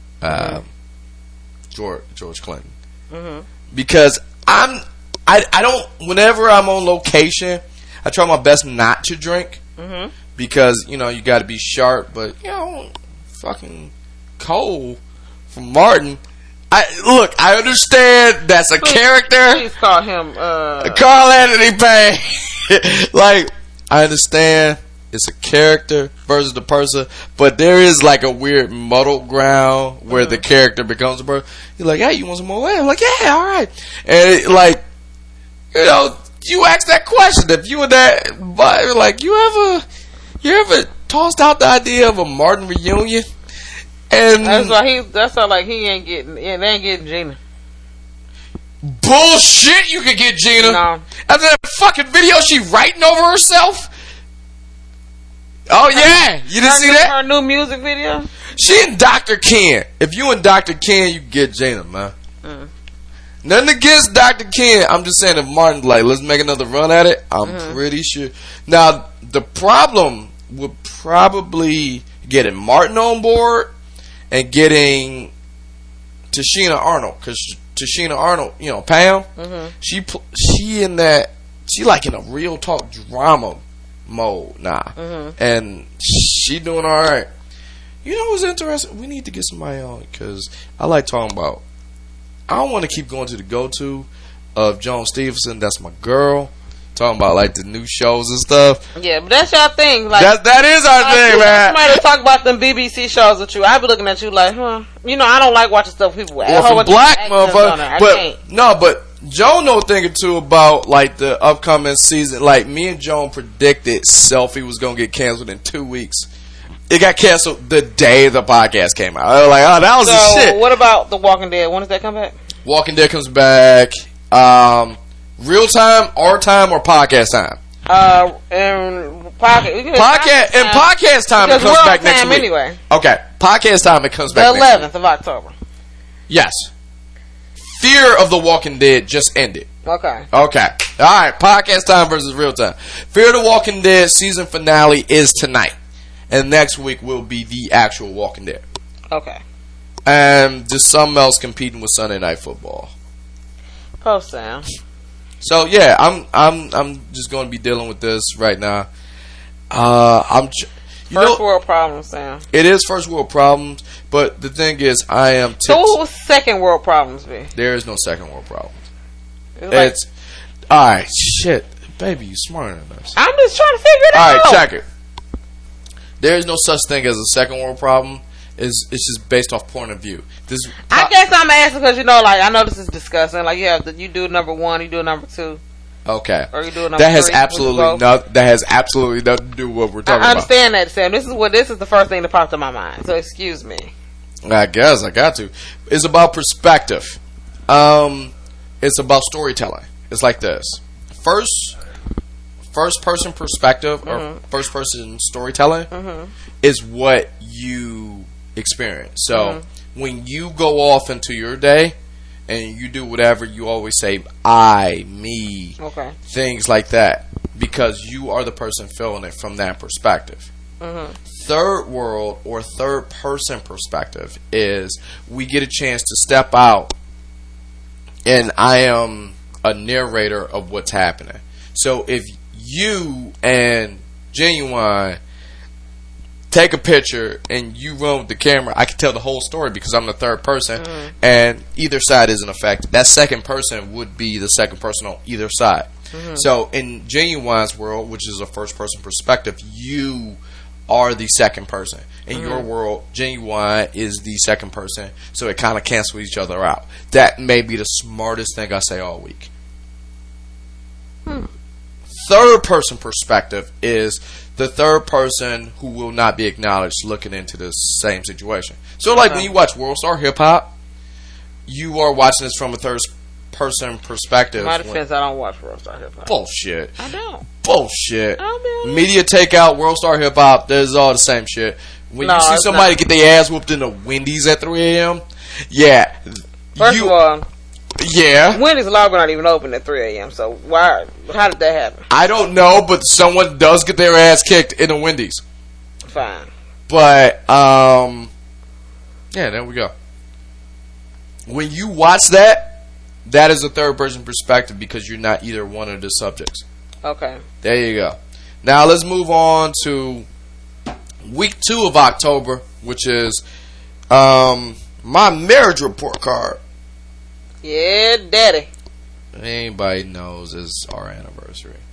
George Clinton. Because I don't, whenever I'm on location, I try my best not to drink. Because, you know, you got to be sharp. But, you know, fucking Cole from Martin. I understand that's a character. Please call him Carl Anthony Payne. Like, I understand it's a character versus the person, but there is like a weird muddled ground where the character becomes a person. He's like, hey, you want some more whey? I'm like, yeah, all right. And it, like, you know, you ask that question if you were that, but like, you ever tossed out the idea of a Martin reunion? And that's why he ain't getting Gina. Bullshit! You could get Gina. No. After that fucking video, she writing over herself. Oh yeah, you didn't see that? Her new music video. She and Dr. Ken. If you and Dr. Ken, you can get Gina, man. Nothing against Dr. Ken. I'm just saying, if Martin's like, let's make another run at it, I'm pretty sure. Now, the problem would probably getting Martin on board and getting Tashina Arnold, because Tashina Arnold, you know, Pam, she in that, she like in a real talk drama mode now, and she doing all right. You know what's interesting? We need to get somebody on, because I like talking about. I don't want to keep going to the go-to of Joan Stevenson. That's my girl. Talking about like the new shows and stuff. Yeah, but that's your thing. Like that is our thing, man. Somebody to talk about them BBC shows with you. I be looking at you like, You know, I don't like watching stuff with people. Or black motherfucker. But Joan know a thing or two about like the upcoming season. Like me and Joan predicted Selfie was gonna get canceled in 2 weeks. It got canceled the day the podcast came out. I was like, oh, that was the shit. What about The Walking Dead? When does that come back? Walking Dead comes back. Real time, our time, or podcast time? And podcast time it comes back next week. Anyway. Okay, podcast time it comes back. The 11th of October. Yes. Fear of the Walking Dead just ended. Okay. All right. Podcast time versus real time. Fear of the Walking Dead season finale is tonight, and next week will be the actual Walking Dead. Okay. And there's something else competing with Sunday Night Football. Post Sam. So yeah, I'm just going to be dealing with this right now. First world problems, Sam. It is first world problems, but the thing is, I am. So what would second world problems be? There is no second world problems. It's all right. Shit, baby, you smarter than us. I'm just trying to figure it out. All right, check it. There is no such thing as a second world problem. It's just based off point of view. I guess I'm asking because like I know this is disgusting. Like you do number one, you do number two. Okay. Or you do number that has three, absolutely nothing to do with what we're talking about. I understand that, Sam. This is the first thing that popped in my mind. So excuse me. I guess I got to. It's about perspective. It's about storytelling. It's like this. First person perspective or first person storytelling is what you experience. So when you go off into your day and you do whatever, you always say I, me, things like that, because you are the person feeling it from that perspective. Third world or third person perspective is we get a chance to step out and I am a narrator of what's happening. So if you and Genuine take a picture and you run with the camera, I can tell the whole story because I'm the third person and either side isn't affected. That second person would be the second person on either side. So in Genuine's world, which is a first person perspective, you are the second person. In your world, Genuine is the second person, so it kind of cancels each other out. That may be the smartest thing I say all week. Third person perspective is the third person who will not be acknowledged looking into the same situation. So like when you watch World Star Hip Hop, you are watching this from a third person perspective. My defense, I don't watch World Star Hip Hop. Bullshit. I don't. Bullshit. I don't Media Takeout, World Star Hip Hop, there's all the same shit. When you see somebody get their ass whooped in the Wendy's at 3 a.m., yeah. First of all, yeah. Wendy's lobby not even open at 3 a.m. So why? How did that happen? I don't know, but someone does get their ass kicked in a Wendy's. Fine. But yeah, there we go. When you watch that, that is a third person perspective because you're not either one of the subjects. Okay. There you go. Now let's move on to week 2 of October, which is my marriage report card. Yeah, daddy. Anybody knows it's our anniversary.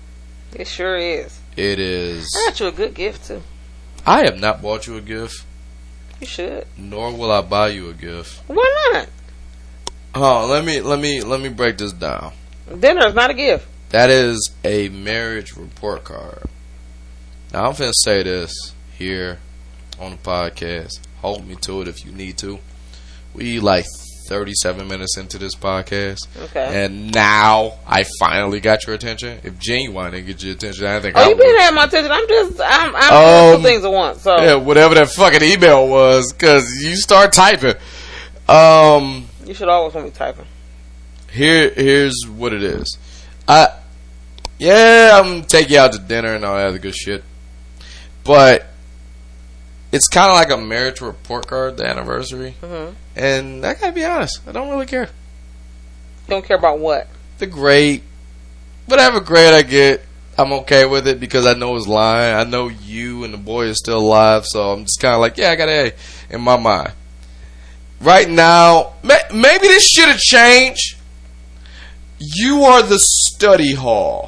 It sure is. It is. I got you a good gift too. I have not bought you a gift. You should. Nor will I buy you a gift. Why not? Let me break this down. Dinner is not a gift. That is a marriage report card. Now I'm finna say this here on the podcast. Hold me to it if you need to. We like 37 minutes into this podcast. Okay. And now I finally got your attention. If Genuine didn't get your attention, I think you been having my attention. I'm doing two things at once. So yeah, whatever that fucking email was, because you start typing. You should always want me typing. Here's what it is. I'm gonna take you out to dinner and all that other good shit. But it's kind of like a marriage report card, the anniversary. Mm-hmm. And I gotta be honest, I don't really care. You don't care about what? The grade. Whatever grade I get, I'm okay with it because I know it's lying. I know you and the boy is still alive, so I'm just kind of like, yeah, I got an A in my mind. Right now, maybe this should have changed. You are the study hall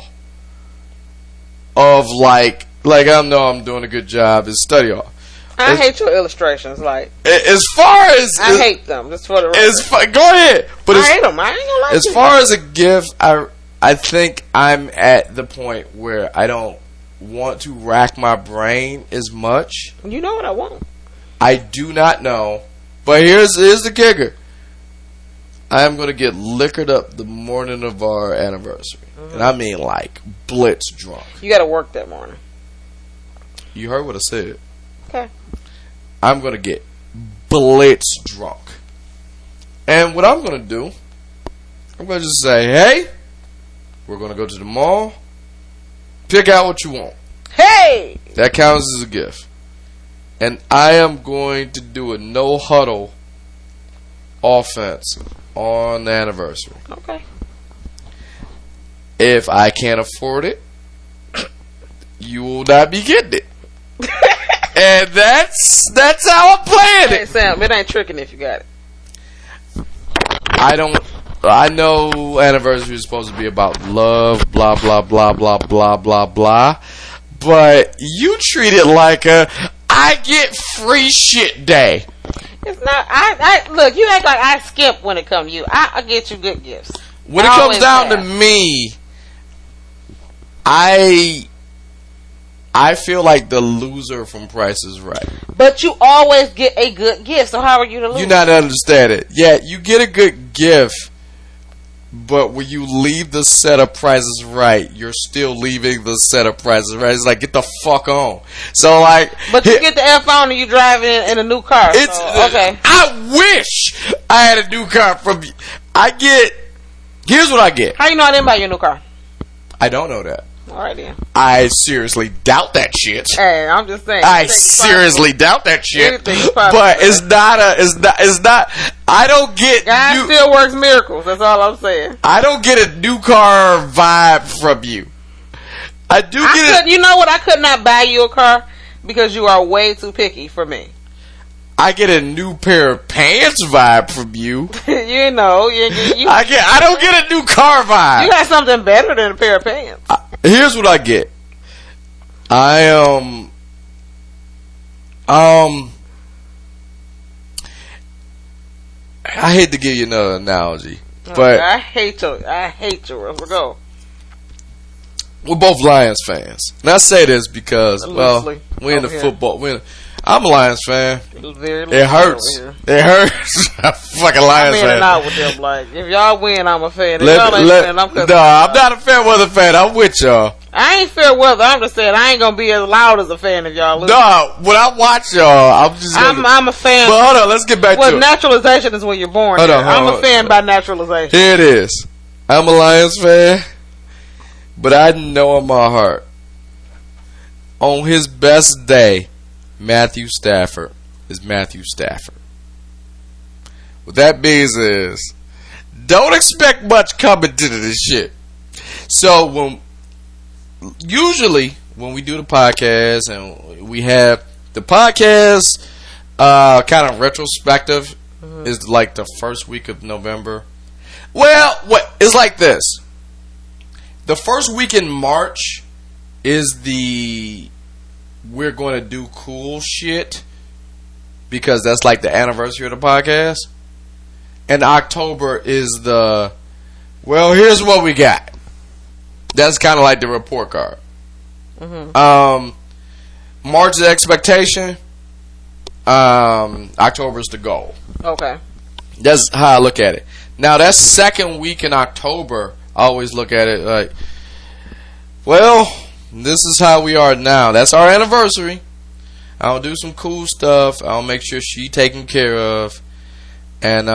of like I know I'm doing a good job. It's study hall. I hate your illustrations. Like as far as I hate them. Just for the record. Go ahead. But I hate them. I ain't gonna lie. As far as a gift, I think I'm at the point where I don't want to rack my brain as much. You know what I want? I do not know. But here's the kicker. I am going to get liquored up the morning of our anniversary. Mm-hmm. And I mean like blitz drunk. You got to work that morning. You heard what I said. Okay. I'm going to get blitz drunk. And what I'm going to do, I'm going to just say, hey, we're going to go to the mall. Pick out what you want. Hey! That counts as a gift. And I am going to do a no huddle offense on the anniversary. Okay. If I can't afford it, you will not be getting it. And that's how I'm playing it. Hey Sam, it ain't tricking if you got it. I know anniversary is supposed to be about love, blah blah blah blah blah blah blah. But you treat it like I get free shit day. It's not. I look. You act like I skip when it comes to you. I get you good gifts. When it comes down to me, I feel like the loser from Price is Right. But you always get a good gift. So how are you the loser? You not understand it. Yeah, you get a good gift. But when you leave the set of Price is Right, you're still leaving the set of Price is Right. It's like, get the fuck on. So like, but you get the F on and you drive in a new car. Okay. I wish I had a new car from you. Here's what I get. How you know I didn't buy you a new car? I don't know that. All right then. I seriously doubt that shit. Hey, I'm just saying. I seriously doubt that shit. But it's not. I don't get. God still works miracles. That's all I'm saying. I don't get a new car vibe from you. I do get it. You know what? I could not buy you a car because you are way too picky for me. I get a new pair of pants vibe from you. You know, I don't get a new car vibe. You got something better than a pair of pants. Here's what I get. I hate to give you another analogy, but I hate yours. Go. We're both Lions fans, and I say this because we're in the football. I'm a Lions fan. It hurts. It hurts. I'm fucking Lions fan. I'm in and out with them. Like, if y'all win, I'm a fan. If y'all ain't fan, I'm not a fair weather fan. I'm with y'all. I ain't fair weather. I'm just saying I ain't gonna be as loud as a fan if y'all lose. No, when I watch y'all, I'm a fan. But hold on, let's get back to it. Naturalization is when you're born. I'm a fan by naturalization. Here it is. I'm a Lions fan, but I know in my heart, on his best day, Matthew Stafford is Matthew Stafford. What that means is, don't expect much coming to this shit. So usually when we do the podcast and we have the podcast kind of retrospective is like the first week of November. Well, it's like this. The first week in March is the we're going to do cool shit because that's like the anniversary of the podcast. And October is the, well, here's what we got. That's kind of like the report card. Mm-hmm. March is the expectation. October is the goal. Okay. That's how I look at it. Now, that second week in October, I always look at it like, well, this is how we are now. That's our anniversary. I'll do some cool stuff. I'll make sure she's taken care of. And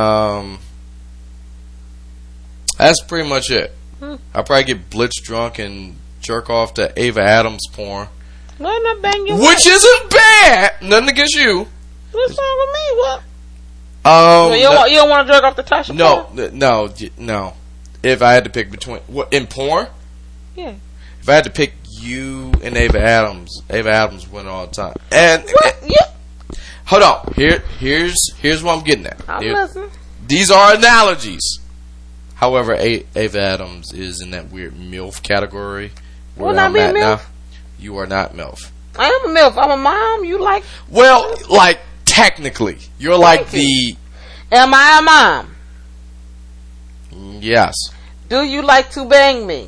that's pretty much it. I'll probably get blitz drunk and jerk off to Ava Adams porn. Why not bang your Which isn't bad. Nothing against you. What's wrong with me? What? So you don't want to jerk off the Tasha? No. If I had to pick between in porn, yeah. If I had to pick you and Ava Adams win all the time. And hold on, here's what I'm getting at. I'm listening. These are analogies. However, Ava Adams is in that weird MILF category. Will not be a MILF? Now. You are not MILF. I am a MILF. I'm a mom. You like? Well, like technically, you're like the. Am I a mom? Yes. Do you like to bang me?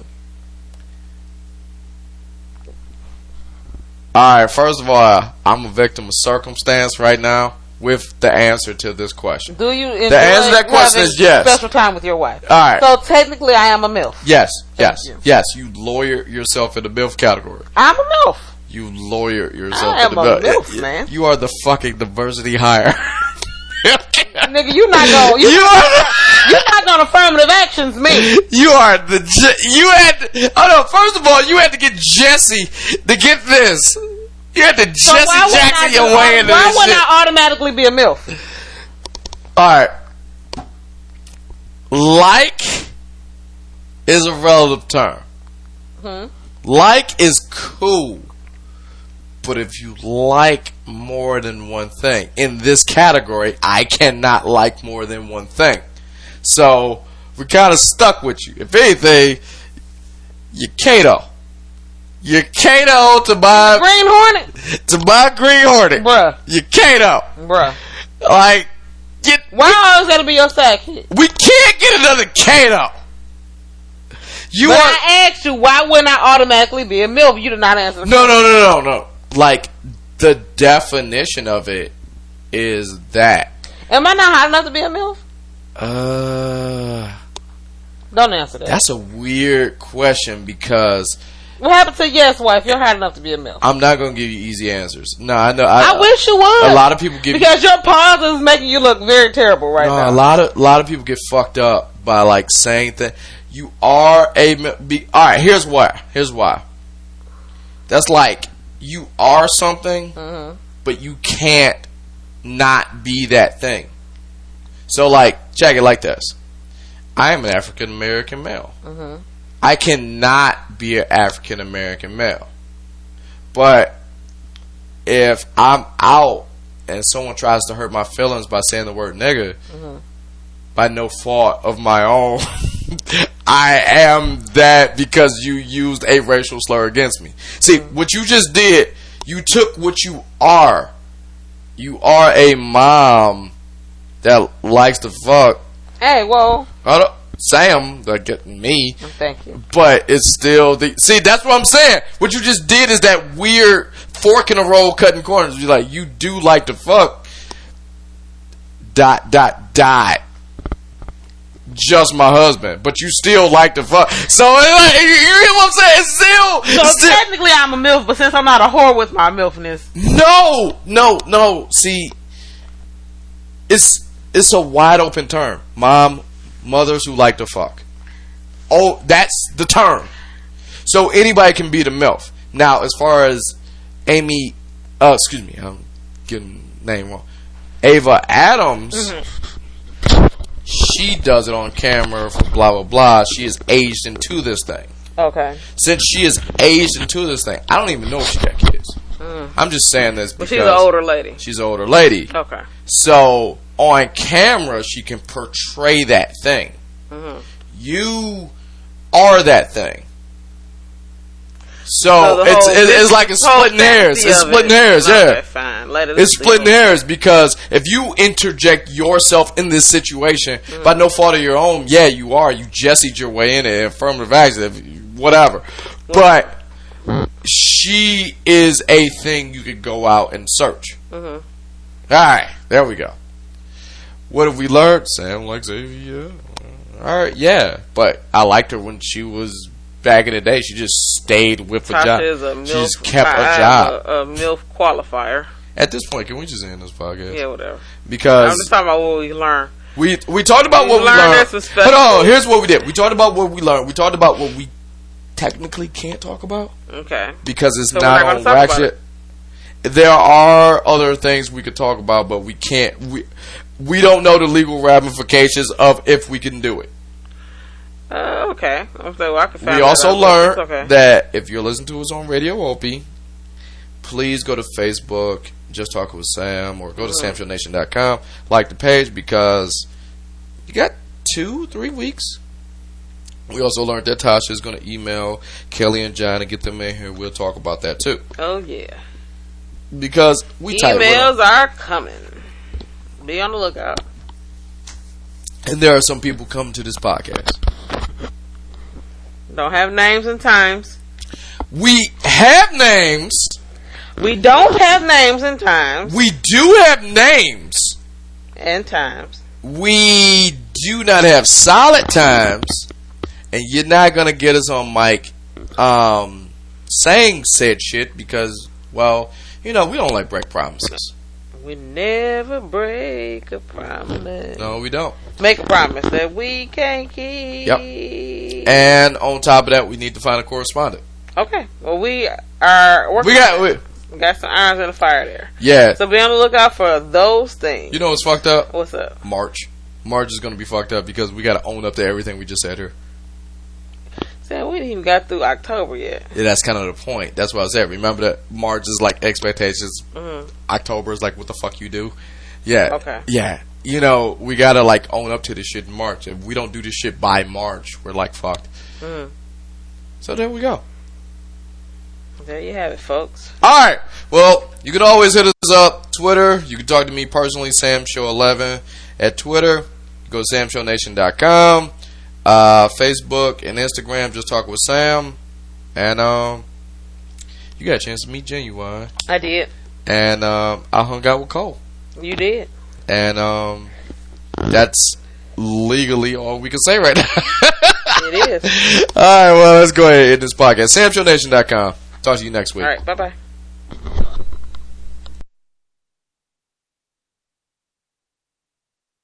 Alright, first of all, I'm a victim of circumstance right now with the answer to this question. Do you enjoy the answer to that question is yes. Special time with your wife? Alright. So technically I am a MILF. Yes. You lawyer yourself in the MILF category. I'm a MILF. You lawyer yourself in the MILF. I am a MILF. man. You are the fucking diversity hire. Nigga, you're not gonna affirmative actions me. You are first of all, you had to get Jesse to get this. You had to Jesse Jackson your way into this shit. Why would I automatically be a MILF? Alright. Like is a relative term. Like is cool. But if you like more than one thing, in this category, I cannot like more than one thing. So, we're kind of stuck with you. If anything, you Kato. You're Kato to buy... Green Hornet? To buy Green Hornet. Bruh. You're Kato. Bruh. Like, why always gotta be your sack? We can't get another Kato. I asked you, why wouldn't I automatically be a MILF? You did not answer. No. Like, the definition of it is that. Am I not hot enough to be a MILF? Don't answer that. That's a weird question because. What happened to yes, wife? You're hot enough to be a MILF. I'm not going to give you easy answers. No, I know. I wish you would. A lot of people give because your pause is making you look very terrible right now. A lot of people get fucked up by like saying that you are alright, here's why. That's like you are something, but you can't not be that thing. So like, check it like this. I am an African American male. I cannot be an African American male. But if I'm out and someone tries to hurt my feelings by saying the word nigga, by no fault of my own, I am that because you used a racial slur against me. See, what you just did, you took what you are. You are a mom that likes to fuck. Hey, well. Sam, like me. Thank you. But it's still see, that's what I'm saying. What you just did is that weird fork in the road cutting corners. You're like, you do like to fuck. ... Just my husband, but you still like to fuck. So you hear what I'm saying? It's still technically I'm a MILF, but since I'm not a whore with my MILFness. No. See, it's a wide open term. Mothers who like to fuck. Oh, that's the term. So anybody can be the MILF. Now, as far as Amy, excuse me, I'm getting the name wrong. Ava Adams. She does it on camera for blah blah blah. She is aged into this thing. Okay. Since she is aged into this thing, I don't even know if she got kids. I'm just saying this because she's an older lady. She's an older lady. Okay. So on camera, she can portray that thing. You are that thing. So the whole- it's like it's whole splitting hairs. fantasy It's of splitting it. hairs, Okay, yeah. fine. Let it It's splitting hairs because if you interject yourself in this situation by no fault of your own, yeah, you are. You Jesse'd your way in it, affirmative action, whatever. But she is a thing you could go out and search. All right, there we go. What have we learned? Sam likes Xavier. All right, yeah, but I liked her when she was back in the day. She just stayed with a job. Tasha is a She MILF, just kept a job. A MILF qualifier. At this point, can we just end this podcast? Yeah, whatever. Because I'm just talking about what we learned. we talked about what we learned learned. this was special. Hold on, here's what we did. We talked about what we learned. We talked about what we technically can't talk about Okay. because it's So not we're not on gonna talk about Ratchet. There are other things we could talk about, but we can't. We don't know the legal ramifications of if we can do it. Okay. I'm saying, well, I can find We that also out, but learned it's okay. that if you're listening to us on Radio Opie, please go to Facebook, Just Talk with Sam, or go to samshownation.com, like the page, because you got 2-3 weeks. We also learned that Tasha is going to email Kelly and John and get them in here. We'll talk about that too. Oh, yeah. Because we tight with them. Emails are coming. Be on the lookout. And there are some people coming to this podcast. Don't have names and times. We have names. We don't have names and times. We do have names. And times. We do not have solid times. And you're not going to get us on mic saying said shit because, well, you know, we don't like break promises. We never break a promise. No, we don't. Make a promise that we can't keep. Yep. And on top of that, we need to find a correspondent. Okay. Well, we are working. We got some irons in the fire there. Yeah. So be on the lookout for those things. You know what's fucked up? What's up? March is going to be fucked up because we got to own up to everything we just said here. Sam, we didn't even got through October yet. Yeah, that's kind of the point. That's what I said. Remember that March is like expectations. October is like what the fuck you do. Yeah. Okay. Yeah. You know, we got to like own up to this shit in March. If we don't do this shit by March, we're like fucked. So there we go. There you have it, folks. Alright, well, you can always hit us up, Twitter. You can talk to me personally, SamShow11 at Twitter. Go to SamShowNation.com. Facebook and Instagram, Just Talk with Sam. And you got a chance to meet Genuine. I did. And I hung out with Cole. You did. And that's legally all we can say right now. It is. Alright, well, let's go ahead and end this podcast. SamShowNation.com. Talk to you next week. All right, bye-bye.